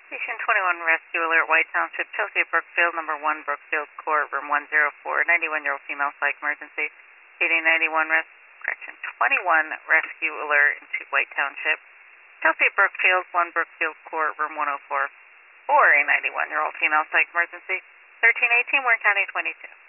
Station 21 Rescue Alert, White Township, Chelsea at Brookfield, number 1, Brookfield Court, room 104, 91-year-old female psych emergency. 21 Rescue Alert to White Township, Chelsea at Brookfield, 1 Brookfield Court, room 104, for a 91-year-old female psych emergency. 1318, Warren County 22.